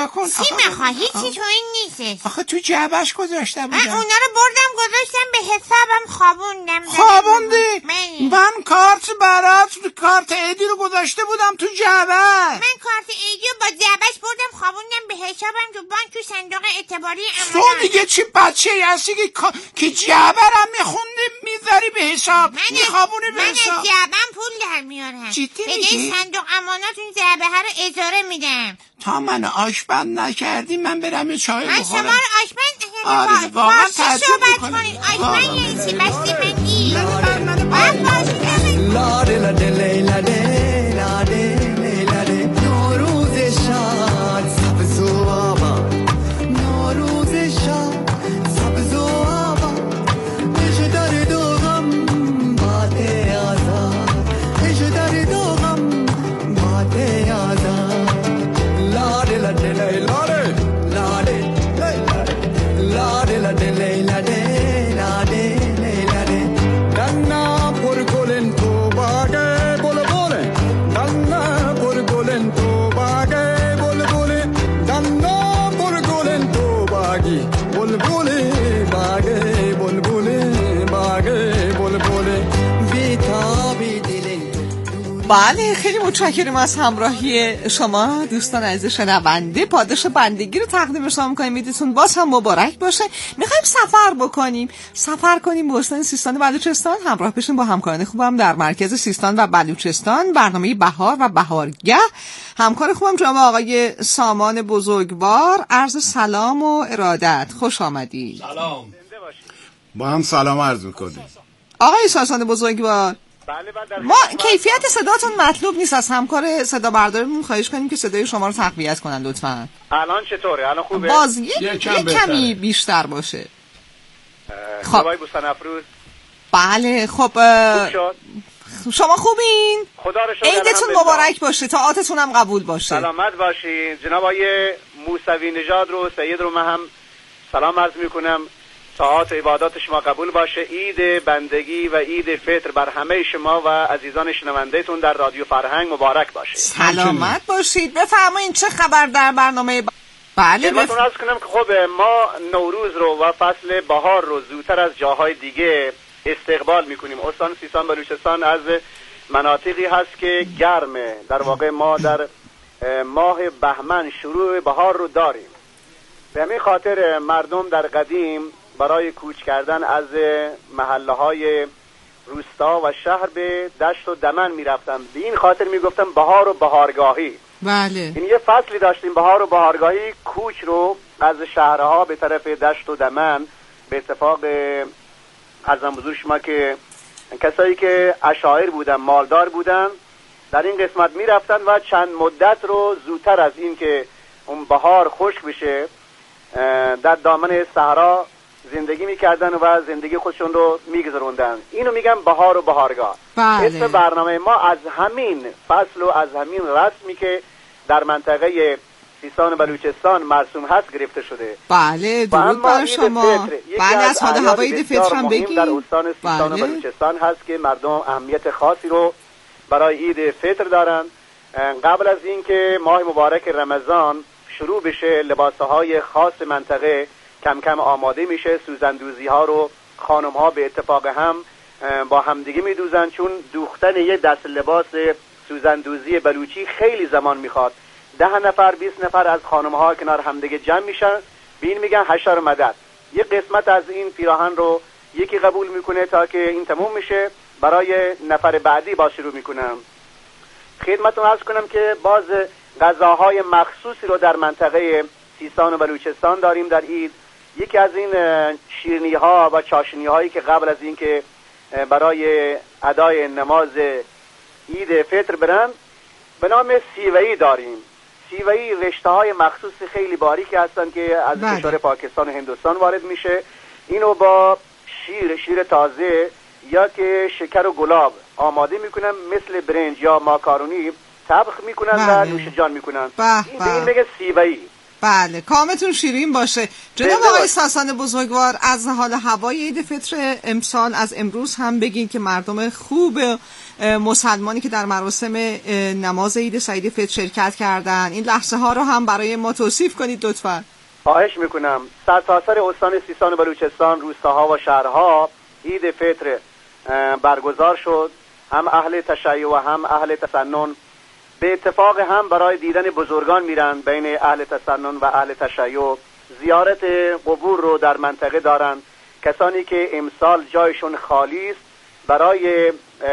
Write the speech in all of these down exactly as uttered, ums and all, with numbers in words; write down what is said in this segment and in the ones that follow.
نگاه کن. چی میخوای؟ هیچی تو این نیستش. آخه تو جعبش گذاشته بودم. من اونا رو بردم گذاشتم به حسابم خوابوندم. خوابوندی؟ من کارت برات کارت ایدی رو گذاشته بودم تو جعبه. من کارت ایدی رو با جعبش بردم خوابوندم به حسابم تو بانک تو صندوق اعتباری امانت. تو دیگه چی بچه هستی که که جعبه رو میخوندی میذاری به حساب میخوابونی به حساب؟ من از جعبم پول در میارم. جدی میگی؟ میگی؟ صندوق امانت اون جعبه ها رو اجاره میدم. تا من آشپند نکردی من برم یه چای بخورم. من شما رو آشپند آره واقعا فارسی صحبت کنید. آشپند یعنی چی؟ بستی منگی لاده لاده لیلاده لاده لیلاده نوروز شاد سبز و آباد نوروز شاد سبز و آباد عشق در دو غم باد آزاد عشق در دو غم باد آزاد لاده لاده لیلاده لاده لیلاده لاده لاده لیلاده لاده لیلاده دنا پر گلن تو باغه بول بول دنا پر گلن تو باغه بول بول دنا پر گلن تو باغی بول بول باغه بول بول باغه بول بول بیتابی دلن. بله خیلی متشکرم از همراهی شما دوستان عزیز شنونده. پاداش بندگی رو تقدیم شما می‌کنیم. میدونتون باز هم مبارک باشه. می‌خوایم سفر بکنیم سفر کنیم به استان سیستان و بلوچستان. همراه بشیم با همکاران خوبم در مرکز سیستان و بلوچستان برنامه بهار و بهارگه. همکار خوبم جناب آقای سامان بزرگوار. عرض سلام و ارادت. خوش آمدید. سلام. با هم سلام عرض می‌کنیم. آقای سامان بزرگوار بله بله. ما کیفیت صداتون مطلوب نیست. از همکار صدا برداریمون خواهش کنیم که صدای شما رو تقویت کنن لطفاً. الان چطوره؟ الان خوبه؟ باز یک, یک کمی بیشتر باشه. خب آقای بوستان افروز. بله خب شما خوبین؟ خدا رو شکر. عیدتون مبارک باشه. طاعاتتون هم قبول باشه. سلامت باشین. جناب آقای موسوی نژاد رو سید رو من هم سلام عرض میکنم. طاعات و عبادات شما قبول باشه. عید بندگی و عید فطر بر همه شما و عزیزان شنوندهتون در رادیو فرهنگ مبارک باشه. سلامت باشید. بفرمایید چه خبر در برنامه ب... بله خدمتتون عرض کنم که خب ما نوروز رو و فصل بهار رو زودتر از جاهای دیگه استقبال میکنیم. استان سیستان بلوچستان از مناطقی هست که گرمه. در واقع ما در ماه بهمن شروع بهار رو داریم. به همین خاطر مردم در قدیم برای کوچ کردن از محله های روستا و شهر به دشت و دمن می رفتن. به این خاطر می گفتن بهار و بهارگاهی. بله. این یه فصلی داشتیم بهار و بهارگاهی. کوچ رو از شهرها به طرف دشت و دمن به اتفاق عرضم حضور شما که کسایی که عشایر بودن مالدار بودن در این قسمت می رفتن و چند مدت رو زودتر از این که اون بهار خشک بشه در دامن صحرا زندگی میکردن و زندگی خودشون رو میگذروندن. اینو میگن بهار و بهارگاه. بله. اسم برنامه ما از همین فصل و از همین رسمی که در منطقه سیستان و بلوچستان مرسوم هست گرفته شده. بله درود بر شما. بله از حال هوای عید فطر هم بگیم. در استان سیستان بله. و بلوچستان هست که مردم اهمیت خاصی رو برای عید فطر دارن. قبل از اینکه ماه مبارک رمضان شروع بشه لباسهای خاص منطقه کم کم آماده میشه. سوزندوزی ها رو خانم ها به اتفاق هم با همدیگه میدوزن، چون دوختن یه دست لباس سوزندوزی بلوچی خیلی زمان میخواد. ده نفر بیست نفر از خانم ها کنار همدیگه جمع میشن، به این میگن حشر مدد. یه قسمت از این پیراهن رو یکی قبول میکنه تا که این تموم میشه، برای نفر بعدی با شروع میکنم. خدمتتون عرض کنم که باز غذاهای مخصوصی رو در منطقه سیستان و بلوچستان داریم در عید. یکی از این شیرینی ها و چاشنی هایی که قبل از این که برای ادای نماز عید فطر برن به نام سیوئی داریم. سیوئی رشته های مخصوص خیلی باریکی هستن که از کشور پاکستان و هندوستان وارد میشه. اینو با شیر شیر تازه یا که شکر و گلاب آماده میکنن، مثل برنج یا ماکارونی طبخ میکنن و نوش جان میکنن. این به این میگه سیوئی. بله کامتون شیرین باشه. جناب آقای ساسان بزرگوار، از حال هوای عید فطر امسال از امروز هم بگین که مردم خوب مسلمانی که در مراسم نماز عید سعید فطر شرکت کردن این لحظه ها رو هم برای ما توصیف کنید لطفاً. خواهش میکنم. سرتاسر استان سیستان و بلوچستان، روستاها و شهرها عید فطر برگزار شد. هم اهل تشیع و هم اهل تسنن به اتفاق هم برای دیدن بزرگان میرن. بین اهل تسنن و اهل تشیع زیارت قبور رو در منطقه دارن. کسانی که امسال جایشون خالی است برای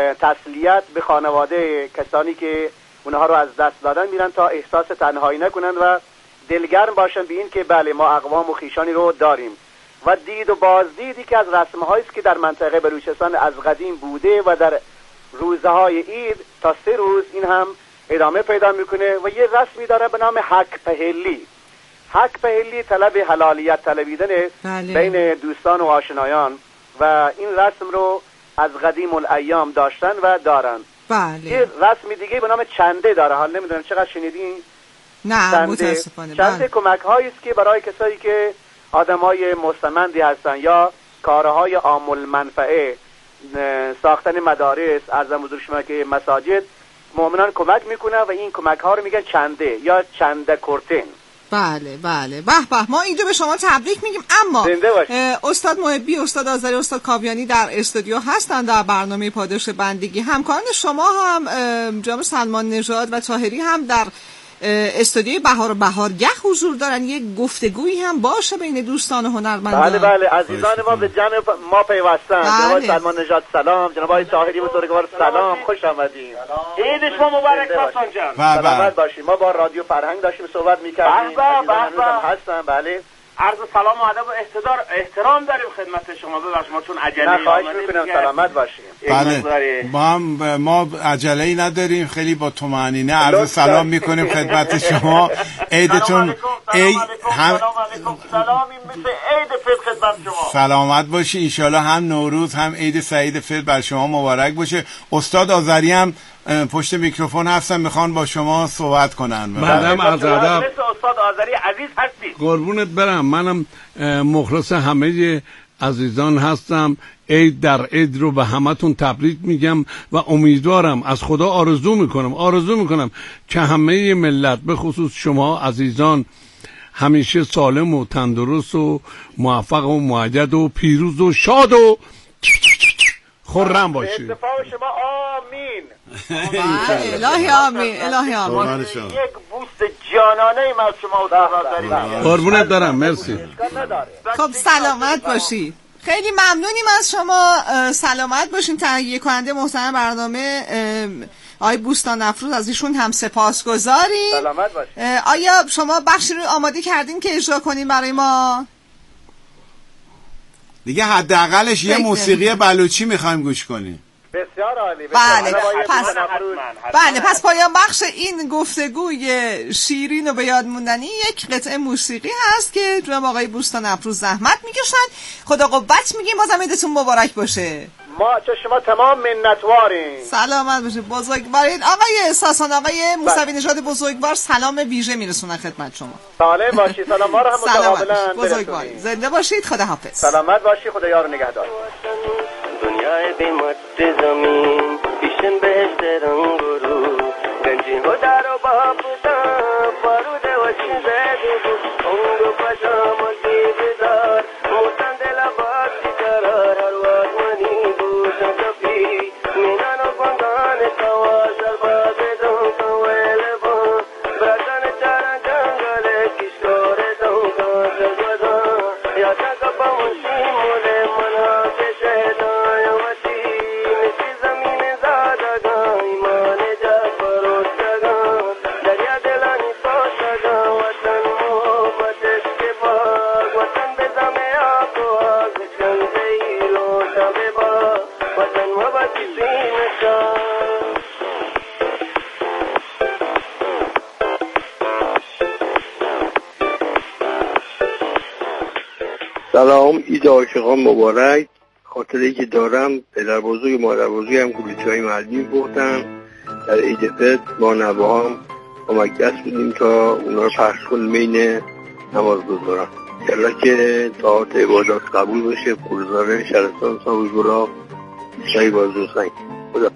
تسلیت به خانواده کسانی که اونها رو از دست دادن میرن تا احساس تنهایی نکنن و دلگرم باشن به این که بله ما اقوام و خیشانی رو داریم. و دید و بازدیدی که از رسم‌هایی است که در منطقه بلوچستان از قدیم بوده و در روزهای عید تا سه روز این هم ادامه پیدا میکنه و یه رسمی داره به نام حق پهلی. حق پهلی طلب حلالیت طلبیدن بله. بین دوستان و آشنایان و این رسم رو از قدیم الایام داشتن و دارن. بله. یه رسمی دیگه به نام چنده داره. حال نمیدونم چقدر شنیدین؟ نه چنده. متاسفانه. چنده بله. کمک هایی است که برای کسایی که آدمای مستمندی هستن یا کارهای عام المنفعه، ساختن مدارس، عرضم حضور شما که مساجد، مؤمنان کمک میکنن و این کمک ها رو میگن چنده یا چنده کرتن. بله بله به به ما اینجا به شما تبریک میگیم. اما استاد محبی، استاد آذری، استاد کاویانی در استودیو هستن در برنامه پاداش بندگی. همکاران شما هم جناب سلمان نژاد و طاهری هم در استودیوی بهار و بهارگه حضور دارن. یک گفتگویی هم باشه بین دوستان هنرمندان. بله بله عزیزان ما به جمع ما پیوستن. جناب سلمان نژاد سلام، جناب آقای طاهری بزرگوار سلام، خوش آمدید. عید شما مبارک ساسان جان. سلامت باشید. ما با رادیو فرهنگ داشتیم صحبت می‌کردیم. به به به هستن. بله عرض سلام و ادب و احترام احترام داریم خدمت شما. ببخشید ما چون عجله خواهش می‌کنم سلامت باشید. بله ما هم ما عجله‌ای نداریم، خیلی با طمأنینه عرض سلام می‌کنیم خدمت شما. عیدتون عید هم سلامی مثل عید فطر خدمت شما. سلامت باشی. ان شاءالله هم نوروز هم عید سعید فطر بر شما مبارک باشه. استاد آذری هم پشت میکروفون هستن، میخوان با شما صحبت کنن. منم از ادب استاد آذری عزیز هستی. قربونت برم. منم مخلص همه عزیزان هستم. عید در عید رو به همتون تبریک میگم و امیدوارم، از خدا آرزو میکنم آرزو میکنم که همه ملت به خصوص شما عزیزان همیشه سالم و تندرست و موفق و مؤید و پیروز و شاد و خرم باشید. اتفاق شما آمین. الهی آمین الهی آمین. یک بوست جانانه ایم از شما داریم. قربونت دارم. مرسی. خب سلامت باشید. خیلی ممنونیم از شما. سلامت باشین. تهیه کننده محترم برنامه آقای بوستان افروز، از ایشون هم سپاسگزاریم. سلامت باشید. آیا شما بخشی رو آماده کردین که اجرا کنین برای ما؟ دیگه حداقلش یه موسیقی بلوچی میخوایم گوش کنیم. بسیار عالی. بله پس بله پس پایان بخش این گفتگوی شیرین و به یاد موندنی یک قطعه موسیقی هست که جناب آقای بوستان افروز زحمت میکشن. خدا قوت میگیم. بازم عیدتون مبارک باشه. ما چه شما تمام منتواریم. سلامت باشه بزرگوارید. آقای ساسان، آقای موسوی نژاد بزرگوار سلام ویژه میرسونن خدمت شما. سالم باشید. سلام ما رو هم متقابلا بزرگوارید. زنده باشید. خدا حافظ. سلامت باشید. خدا یار و نگهدار. دنیای بیمت زمین پیشن بهشت رنگ رو گنجی ها در و باپتا بارود و چیزه دیگو اونگو پشام و دیدار موتن دل باسی قرار هر وقت منی بوشن کپی مینان و بندان توازل باز دون تویل بان برکن چارن جنگل کشکور دون کانسل بزان یا چنکا پاموشی موله منها کشه سلام، عید عاشقان مبارک. خاطری که دارم پدر بزرگ مادر بزرگم گولیچای معلمی بودن. در عید فطر با نوه‌هام با مکس بودیم تا اونا رو پخش کنیم بین نماز گذارم. یالا که طاعت عبادات قبول بشه. پولزاره شهرستان ساوی گلاب شایی بازو سنگ. خدا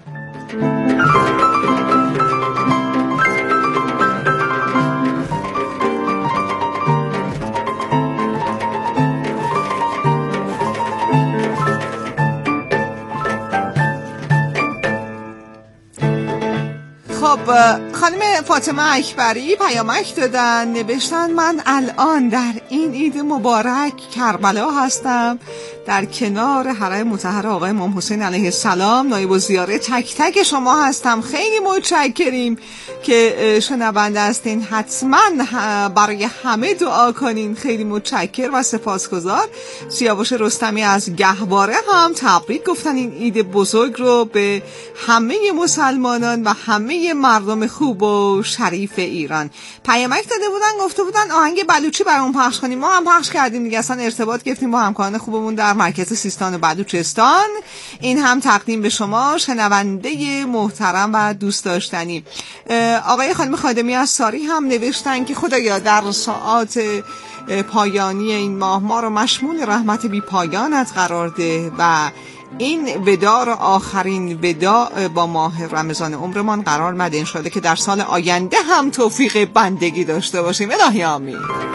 خب خانم فاطمه اکبری پیامک دادن، نوشتن من الان در این عید مبارک کربلا هستم، در کنار حرم مطهر آقای امام حسین علیه السلام، نایب الزیاره تک تک شما هستم. خیلی متشکریم که شنونده هستین، حتما برای همه دعا کنین. خیلی متشکر و سپاسگزار. سیاوش رستمی از گهواره هم تبریک گفتن این عید بزرگ رو به همه مسلمانان و همه مردم خوب و شریف ایران. پیامک داده بودن، گفته بودن آهنگ بلوچی برامون پخش کنیم، ما هم پخش کردیم دیگه. اصلا ارتباط گرفتیم با همکاران خوبمون در مرکز سیستان و بلوچستان. این هم تقدیم به شما شنونده محترم و دوست داشتنی. آقای خانم خادمی از ساری هم نوشتن که خدایا در ساعات پایانی این ماه ما رو مشمول رحمت بی پایانت قرار ده و این ودا رو آخرین ودا با ماه رمضان عمرمان قرار مده. انشالله که در سال آینده هم توفیق بندگی داشته باشیم. الهی آمین.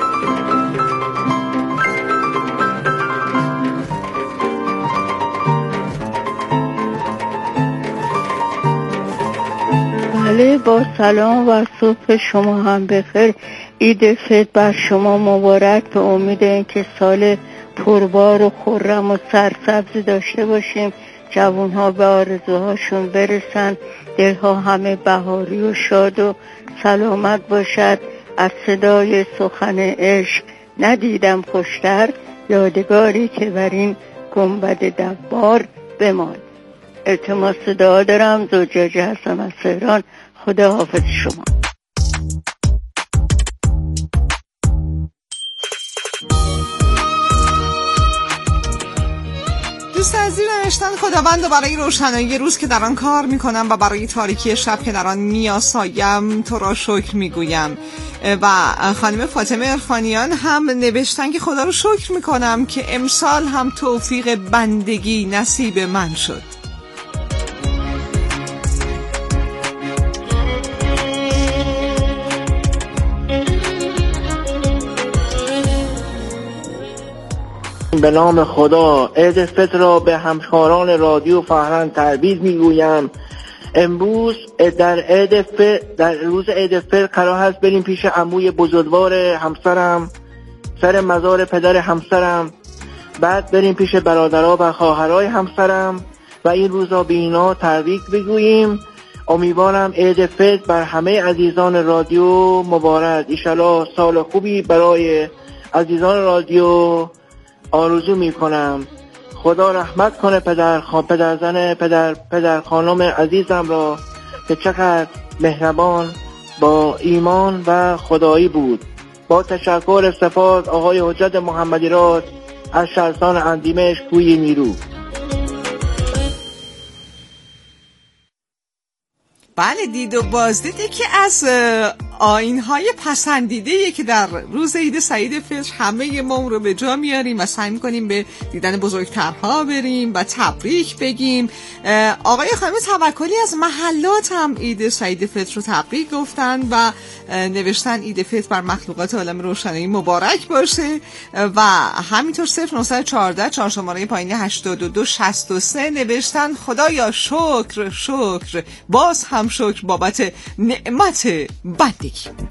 بله، با سلام و صبح شما هم بخیر. عید فطر بر شما مبارک. به امید اینکه سال پربار و خرم و سرسبزی داشته باشیم، جوانها به آرزوهاشون برسن، دلها همه بهاری و شاد و سلامت باشد. از صدای سخن عشق ندیدم خوشتر، یادگاری که بر این گنبد دوار بمان. التماس دعا دارم. زوجاجی هستم از تهران. خدا حافظ شما. دوست عزیز نوشتن خداوند برای روشنایی روز که در آن کار میکنم و برای تاریکی شب که در آن میاسایم تو را شکر میگویم. و خانم فاطمه عرفانیان هم نوشتن که خدا رو شکر میکنم که امسال هم توفیق بندگی نصیب من شد. به نام خدا عید فطر را به همکاران رادیو فرهنگ تبریک میگویم. امروز در عید فطر، در روز عید فطر قرار هست بریم پیش عموی بزرگوار همسرم، سر مزار پدر همسرم، بعد بریم پیش برادرها و خواهرای همسرم و این روزا به اینا تبریک بگوییم. امیدوارم عید فطر بر همه عزیزان رادیو مبارک. ان شاءالله سال خوبی برای عزیزان رادیو آرزو میکنم. خدا رحمت کنه پدر خان پدر زن پدر پدر خانم عزیزم را که چقدر مهربان با ایمان و خدایی بود. با تشکر سپاس آقای حجت محمدی راست از شهرستان اندیمش کوی نیرو. بله، دید و بازدیدی که از آیین‌های پسندیده‌ایه که در روز عید سعید فطر همه ما رو به جا میاریم و سعی می‌کنیم به دیدن بزرگترها بریم و تبریک بگیم. آقای خانم توکلی از محلات هم عید سعید فطر رو تبریک گفتن و نوشتن عید فطر بر مخلوقات عالم روشنایی مبارک باشه. و همینطور صفر نه یک چهار چهار شماره پایینی هشتاد و دو شصت و سه نوشتن خدایا شکر شکر باز هم شکر بابت نعمت بندگی.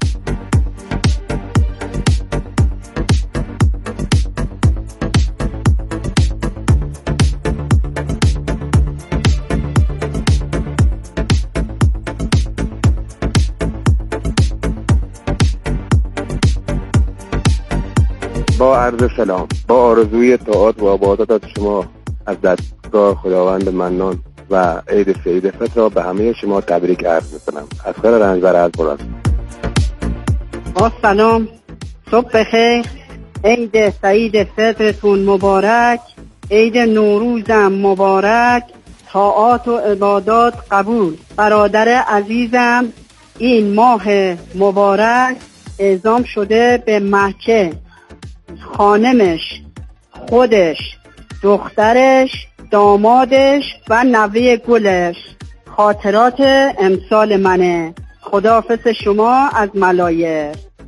با عرض سلام، با آرزوی طاعات و عبادات از شما از دستگاه خداوند منان و عید سعید فطر را به همه شما تبریک عرض می‌کنم. از خیر رنجبر از بلند. با سلام، صبح بخیر. عید سعید فطرتون مبارک، عید نوروزم مبارک، طاعات و عبادات قبول. برادر عزیزم این ماه مبارک اعزام شده به مکه. خانمش، خودش، دخترش، دامادش و نوه گلش. خاطرات امسال منه. خداحافظ شما از ملایر.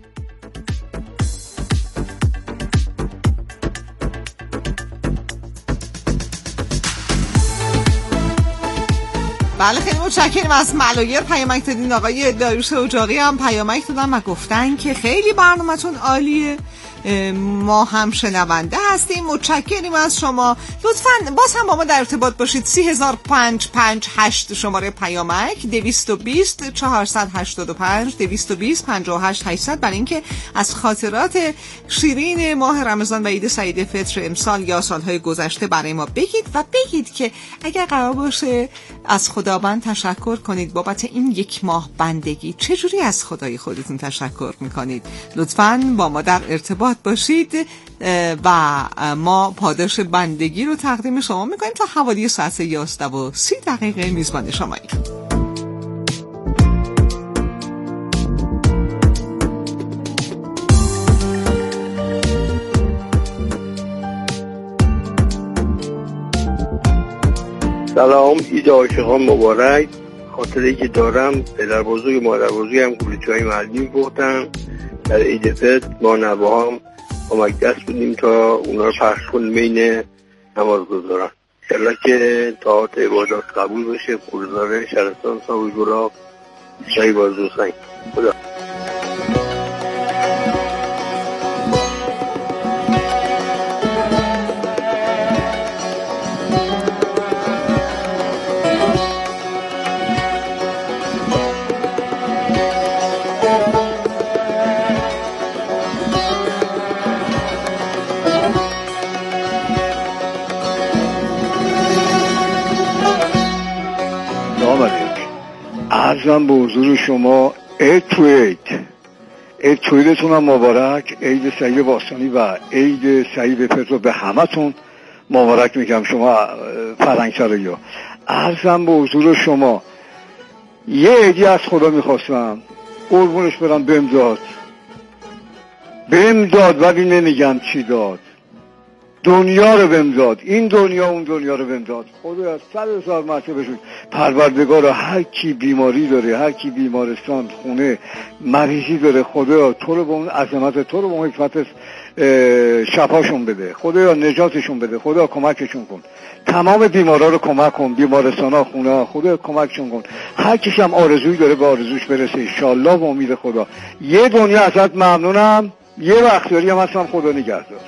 بله خیلی متشکرم از ملایر پیامک دادین. آقای داریوش اجاقی هم پیامک دادن و گفتن که خیلی برنامه‌تون عالیه، ما هم شنونده هستیم. متشکریم از شما. لطفاً باز هم با ما در ارتباط باشید. سی هزار پنج پنج هشت شماره پیامک، دویست و بیست چهارصد و هشتاد و پنج دویست و بیست پنجاه و هشت هشتصد، برای اینکه از خاطرات شیرین ماه رمضان و عید سعید فطر امسال یا سالهای گذشته برای ما بگید و بگید که اگر قرار باشه از خداوند تشکر کنید بابت این یک ماه بندگی، چجوری از خدای خودتون تشکر میکنید؟ لطفاً با ما در ارتباط باشید و ما پاداش بندگی رو تقدیم شما میکنیم. تا حوالی ساعت یازده و سی دقیقه میزبان شماییم. سلام، عید عاشقان مبارک. خاطره که دارم پدر بزرگ مادر بزرگم گولیچای معلمی گفتن در عید فطر ما نوهام کمک دست بودیم تا اونا رو پخش کنیم بین نماز گذارن. انشالله که طاعت عبادات قبول بشه. پرزاره شهرستان صاحب گلاب شایی بازو سنگ. خدا عرضم به حضور شما عید تو عید عید تو عیدتون هم مبارک. عید سعید باستانی و عید سعید فطر به همتون مبارک میگم شما فرنگسرایی ها. عرضم به حضور شما یه عیدی از خدا میخواستم، قربونش برم بهم داد بهم داد ولی نمیگم چی داد. دنیا رو بهم داد، این دنیا اون دنیا رو بهم داد. خدا از صد هزار مرتبه شد. پروردگارا هر کی بیماری داره، هر کی بیمارستان خونه مریضی داره، خدا تو رو با اون عظمت تو رو با اون حکمت شفاشون بده، خدا نجاتشون بده، خدا کمکشون کن. تمام بیمارا رو کمک کن، بیمارستانا خونه خدا کمکشون کن. هر کسی هم آرزویی داره به آرزوش برسه ان شاء الله. با امید خدا. یه دنیا ازت ممنونم. یه وقتیاری هم هستم. خدا نگهدار.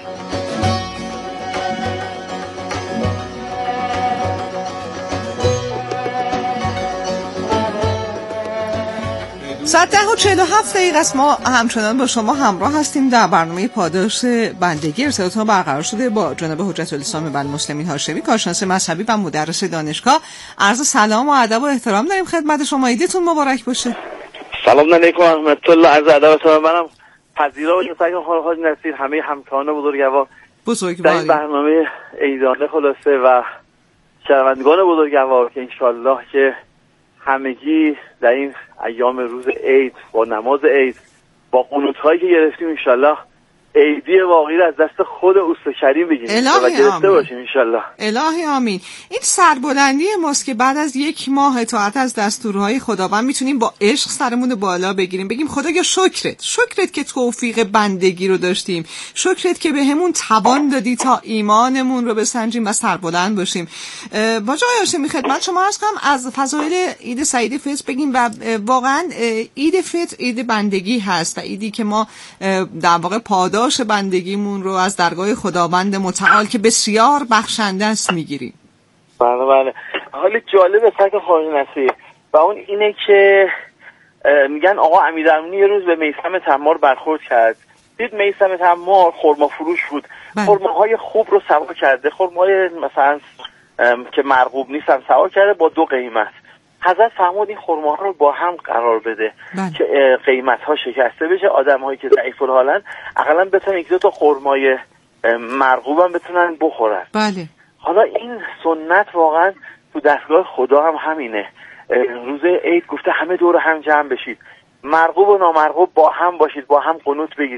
ساعت ده و چهل و هفت دقیقه است. ما همچنان با شما همراه هستیم در برنامه پاداش بندگی. ارتباط ما برقرار شده با جناب حجت الاسلام والمسلمین هاشمی، کارشناس مذهبی و مدرس دانشگاه. عرض سلام و ادب و احترام داریم خدمت شما. عیدتون مبارک باشه. سلام علیکم و رحمت الله. عرض ادب و احترام. منم پذیرا و سعی خانم حاج نصیر، همه همکاران بزرگوار در این برنامه عیدانه خلاصه و شنوندگان بزرگوار که انشالله که همگی در این ایام روز عید با نماز عید با قنوت‌هایی که گرفتیم انشالله عیدی واقعی از دست خود اوست کریم بگیریم و گرفته باشیم انشالله. الهی آمین. این سربلندی ماست که بعد از یک ماه اطاعت از دستورهای خداوند میتونیم با عشق سرمون بالا بگیریم، بگیم خدایا شکرت، شکرت که توفیق بندگی رو داشتیم، شکرت که به همون توان دادی تا ایمانمون رو بسنجیم و سربلند باشیم. با جای هاشمی خدمت شما عرض کنم از فضایل عید سعید فطر بگیم و واقعا عید فطر عید بندگی هست و عیدی که ما در واقع پاداش بندگیمون رو از درگاه خداوند متعال که بسیار بخشنده است میگیریم. بله بله. حالی جالب سگ خارج نصیر و اون اینه که میگن آقا امیرالمومنین یه روز به میثم تمار برخورد کرد، دید میثم تمار خرما فروش بود، خرماهای خوب رو سوا کرده، خرماهای مثلا که مرغوب نیستن سوا کرده با دو قیمت. حضرت فرمود این خرماها رو با هم قرار بده بله. که قیمت‌ها شکسته بشه، آدم‌هایی که ضعیف الحالن اقلا بتونن یک دو تا خرمای مرغوب هم بتونن بخورن. بله. حالا این سنت واقعا تو دستگاه خدا هم همینه. روز عید گفته همه دور هم جمع بشید، مرغوب و نامرغوب با هم باشید، با هم قنوت بگیرید.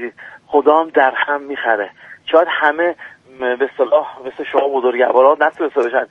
خدا هم در هم میخره. شاید همه به اصطلاح مثل شما بزرگوارا نتونسته باشن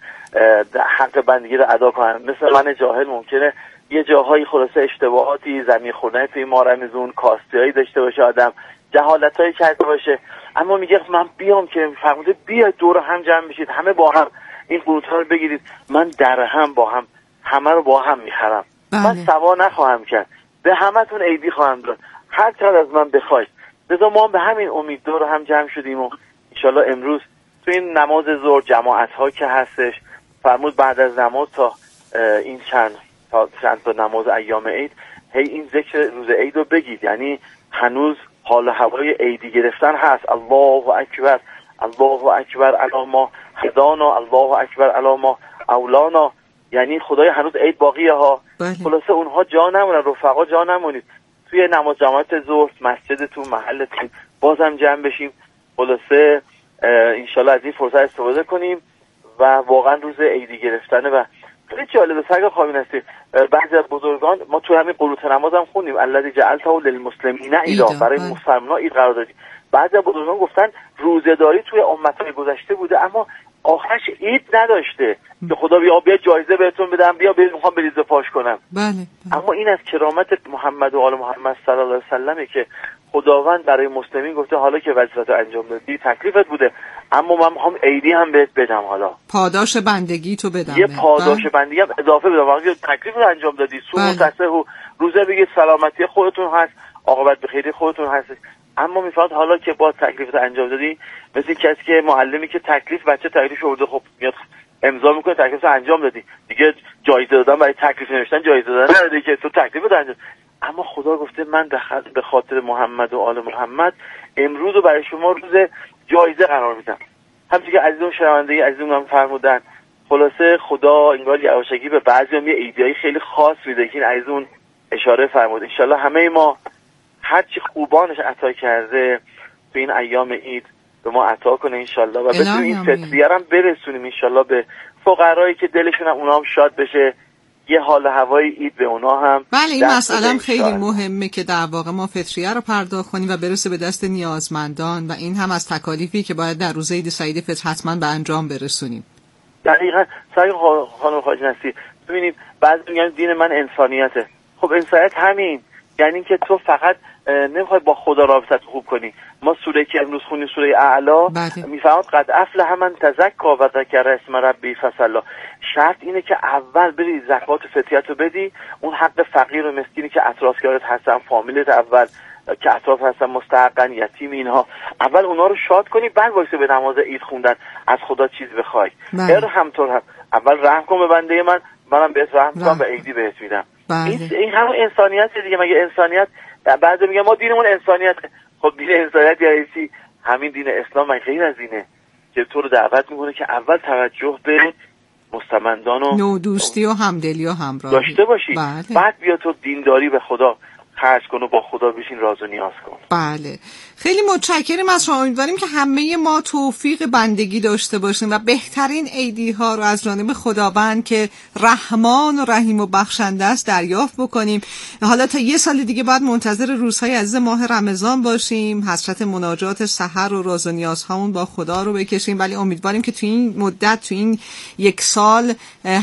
حق بندگی رو ادا کنن. مثل من جاهل ممکنه یه جاهایی خلاصه اشتباهاتی، زمین خوردن توی ماه رمضان، کاستیایی داشته باشه، آدم جهالتایی کرده باشه، اما میگه من بیام که فرموده بیاید دور هم جمع بشید، همه با هم این قروت‌ها رو بگیرید، من در هم با هم همه رو با هم میخرم. بله. من سوا نخواهم کرد، به همتون عیدی خواهم داد، هر چقدر از من بخواید. لذا ما به همین امید دور هم جمع شدیم و انشالله امروز تو این نماز ظهر جماعت ها که هستش فرمود بعد از نماز تا این چند تا چند تا نماز ایام عید هی این ذکر روز عید رو بگید. یعنی هنوز حال هوای عیدی گرفتن هست. الله اکبر، الله اکبر علی ما هدانا، الله اکبر علی ما اولانا. یعنی خدای هنوز عید باقیه ها. بله. خلاصه اونها جا نمونن، رفقا جا نمونید، توی نماز جماعت ظهر مسجدتون محلتون بازم جمع بشیم. خلاصه انشالله از این فرصت استفاده کنیم و واقعا روز عیدی گرفتنه. و خیلی جالبه سگ خواهیم هستی بعضی از بزرگان، ما توی همین قنوت نماز هم خوندیم الذی جعلته للمسلمین عیدا، برای مسلمان‌ها عید قرار دادیم. بعضی از بزرگان گفتن روزه‌داری توی امت‌های گذشته بوده اما آخرش عید نداشته که خدا بیا بیا جایزه بهتون بدم، بیا بیا میخوام بریزه پاش کنم. بله, بله. اما این از کرامت محمد و آل محمد صلی الله علیه و سلمه که خداوند برای مسلمین گفته حالا که وظیفت انجام دادی تکلیفت بوده اما من میخوام عیدی هم بهت بدم، حالا پاداش بندگی تو بدم، یه پاداش بندگی هم اضافه بدم. وقتی تکلیفت انجام دادی سو متصح و روزه بگید سلامتی خودتون هست، عاقبت به خیری خودتون هست، اما میفهمید حالا که با تکلیفت انجام دادی مثل کسی که معلمی که تکلیف بچه تکلیف آورده خب میاد امضا میکنه تکلیفت انجام دادی، دیگه جایزه دادن برای تکلیف نوشتن جایزه دادن نداره که تو تکلیفت انجام. اما خدا گفته من به خاطر محمد و آل محمد امروز رو برای شما روز جایزه قرار میدم. همچنین که عزیزم شنونده عزیزم هم فرمودن، خلاصه خدا انگار یواشکی به بعضی هم یه ایده‌ای خیلی خاص میده که این عزیزون اشاره فرمود. انشالله همه ما هرچی خوبانش عطا کرده تو این ایام عید به ما عطا کنه انشالله و بتونیم این فطریه هم برسونیم انشالله به فقرایی که دلشون هم اونا هم شاد بشه، یه حال هوای عید به اونا هم. بله این مسئله هم خیلی مهمه که در واقع ما فطریه رو پرداخت کنیم و برسه به دست نیازمندان و این هم از تکالیفی که باید در روز عید سعید فطر حتما به انجام برسونیم. دقیقاً سعی خانم خواجه نصیر ببینید بعضی میگن دین من انسانیته. خب انسانیت همین یعنی که تو فقط نمیخوای با خدا رابطت خوب کنی. ما سوره که امروز خونیم سوره اعلی میفهمد قد افلح من تزکا و ذکر اسم ربی فصلا. شرط اینه که اول بری زکات فطریت رو بدی، اون حق فقیر و مسکینی که اطرافیانت هستن، فامیلت اول که اطراف هستن مستحقن، یتیم، اینها اول اونا رو شاد کنی، بعد وایسه به نماز عید خوندن از خدا چیز بخوای. هر همطور هم اول رحم کن به بنده من، منم بهت رحم کنم و عیدی بهت میدم. این این همون انسانیت دیگه. مگه انسانیت بعضی میگن ما دینمون انسانیت. خب دین انسانیت یعنی چی؟ همین دین اسلام مگه غیر از اینه که تو رو دعوت میکنه که اول توجه به مستمندان و نودوستی و همدلی و همراهی داشته باشی. بله. بعد بیا تو دینداری به خدا خرج کن و با خدا بشین راز و نیاز کن. بله خیلی متشکرم از شما. امیدواریم که همه ما توفیق بندگی داشته باشیم و بهترین عیدی ها رو از جانب خداوند که رحمان و رحیم و بخشنده است دریافت بکنیم. حالا تا یه سال دیگه بعد منتظر روزهای عزیز ماه رمضان باشیم، حسرت مناجات سحر و راز و نیازهامون با خدا رو بکشیم، ولی امیدواریم که تو این مدت تو این یک سال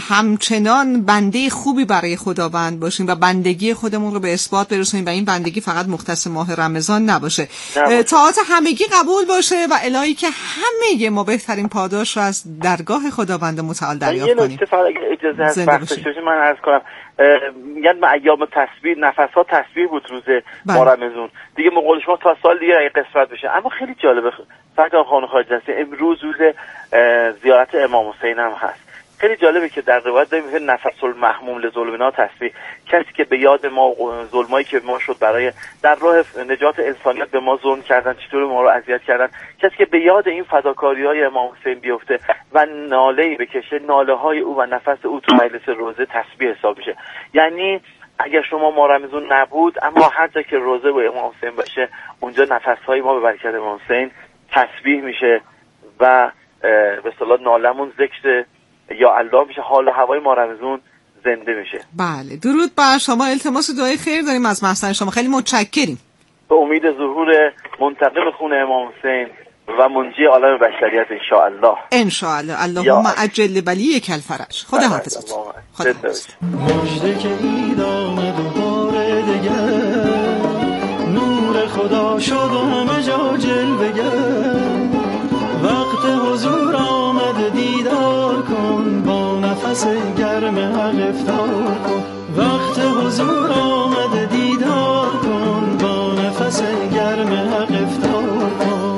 همچنان بنده خوبی برای خداوند باشیم و بندگی خودمون رو به اثبات برسونیم و این بندگی فقط مختص ماه رمضان نباشه. طاعت همگی قبول باشه و الهی که همه ما بهترین پاداش رو از درگاه خداوند متعال دریافت کنیم. یه نکته فقط اجازه هست وقتش بشه من عرض کنم. میگن ما ایام تسبیح نفس‌ها تسبیح بود روز ماه رمضان دیگه، ما قول شما تا سال دیگه اگه قسمت بشه. اما خیلی جالبه فقط خانم خواجه نصیر امروز روز زیارت امام حسین هم هست. خیلی جالبه که در روایت داریم که نفس المحموم لظلمنا تسبیح، کسی که به یاد ما ظلمایی که ما شد برای در راه نجات انسانیت به ما ظلم کردن، چطور ما رو اذیت کردن، کسی که به یاد این فداکاری‌های امام حسین بیفته و ناله‌ای بکشه، ناله‌های او و نفس او تو مجلس روزه تسبیح حساب میشه. یعنی اگر شما ماه رمضان نبود اما هر جا که روزه با امام حسین باشه اونجا نفس‌های ما به برکت امام حسین تسبیح میشه و به اصطلاح نالمون ذکر یا الله میشه، حال و هوای ما رمضان زنده میشه. بله درود بر شما، التماس دعای خیر داریم از محسن شما، خیلی متشکریم. به امید ظهور منتقم خون امام حسین و منجی عالم بشریت انشاءالله انشاءالله. اللهم عجل بلی کلفرج. خدا حافظت. خدا حافظت. مژده که عید آمد و بار دگر، نور خدا شد و همه جا جلوه‌گر. وقت حضور آمد دیدار کن، با نفس گرم حق افطار کن. وقت حضور آمد دیدار کن، با نفس گرم حق افطار کن.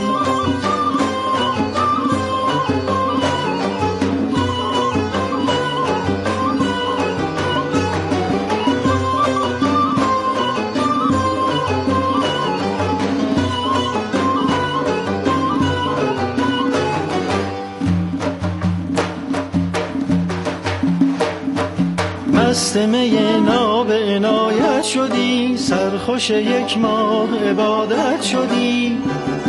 مست می ناب عنایت شدی، سرخوش یک ماه عبادت شدی.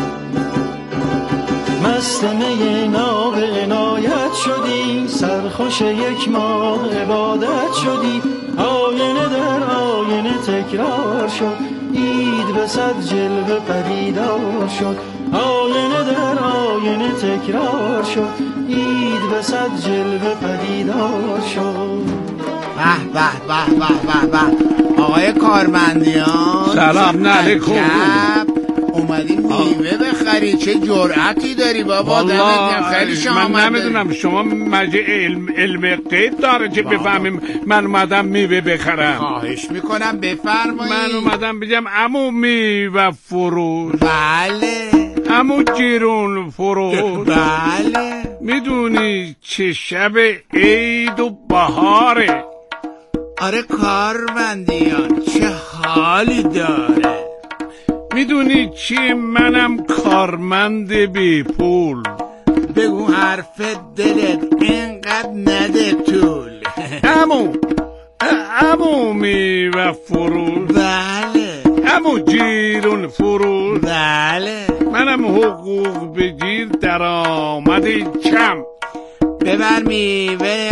مست می ناب عنایت شدی، سرخوش یک ماه عبادت شدی. آینه در آینه تکرار شد، عید به صد جلوه پدیدار شد. آینه در آینه تکرار شد، عید به صد جلوه پدیدار شد. به به به به به به آقای کارمندیان، سلام علیکم. اومدی میوه بخری، چه جرأتی داری بابا. دمت خیلی شما من نمیدونم شما مجه علم علم غیب داره که بفهمیم من اومدم میوه بخرم. خواهش میکنم بفرمایید. من اومدم بگم عمو میوه فروش. بله. عمو گیرون فروش. بله. میدونی چه شب عید و بهاره؟ آره کارمندیان، چه حالی داره. میدونی چی؟ منم کارمند بی پول. بگو حرف دلت اینقدر نده طول. عمو عمو میوه فروش. بله. عمو جیرون فروش. بله. منم حقوق بگیر درآمد کم. ببر میوه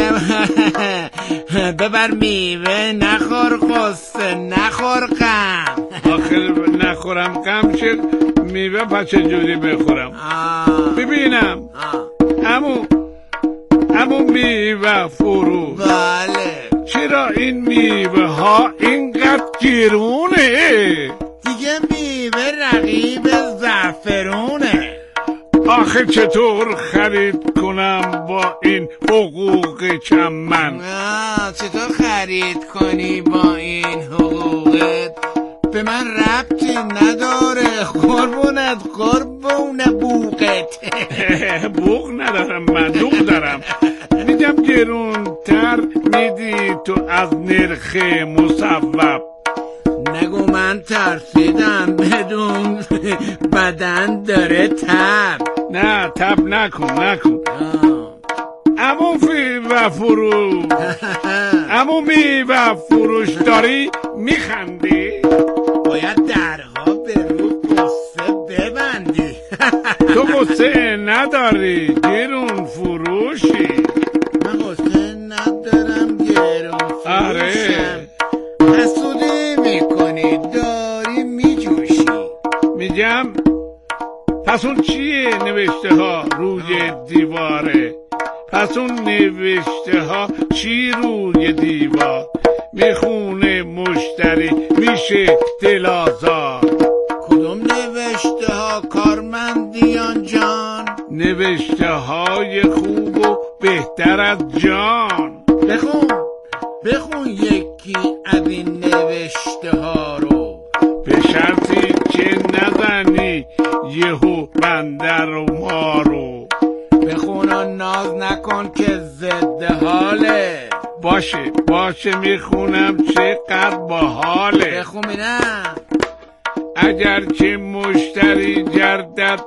ببر میوه، نخور قصه، نخور غم. آخر نخورم غم شد، میوه پس چجوری بخورم؟ ببینم عمو عمو میوه فرو. بله. چرا این میوه ها اینقدر گرونه؟ دیگه میوه رقیب زعفرونه. آخه چطور خرید کنم با این حقوق کم من؟ چطور خرید کنی با این حقوقت؟ به من ربطی نداره قربونت، قربون بوقت. بوق ندارم، من دوق دارم. میگم گرون تر میدی تو از نرخ مصوب. نگو من ترسیدم، بدون بدن داره تب. نه تب نکن نکن. عمو میوه فروش، عمو میوه فروش داری میخندی؟ باید درها به رو قصه ببندی. تو قصه نداری، گرون فروشی. من قصه ندارم، گرون فروشم. آره حسودی میکنی، داری میجوشی. میگم پس اون چیه نوشته ها روی دیواره؟ پس اون نوشته ها چی روی دیوار؟ میخونه مشتری میشه دلازار. کدوم نوشته ها کارمندیان جان؟ نوشته های خوب و بهتر از جان. بخون بخون یکی از این نوشته ها رو، به شرطی که نزنی یهو بنده رو ما رو. بخون و ناز نکن که ضد حاله. باشه باشه میخونم چقدر باحاله. بخون بینم. اگر که مشتری گردد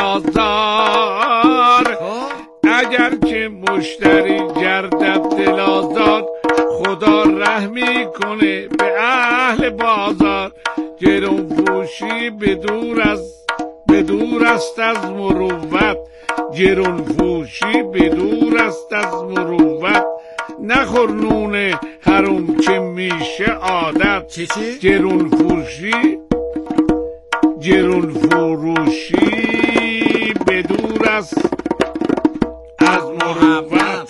دلازار، اگر که مشتری گردد دلازار، خدا رحمی کنه به اهل بازار. گرون فروشی به دور از به دور است از مروت. گرون فروشی به دور است از مروت. نخور نون حروم که میشه عادت. چی چی؟ گرون فروشی جرون فروشی بدور است از مروت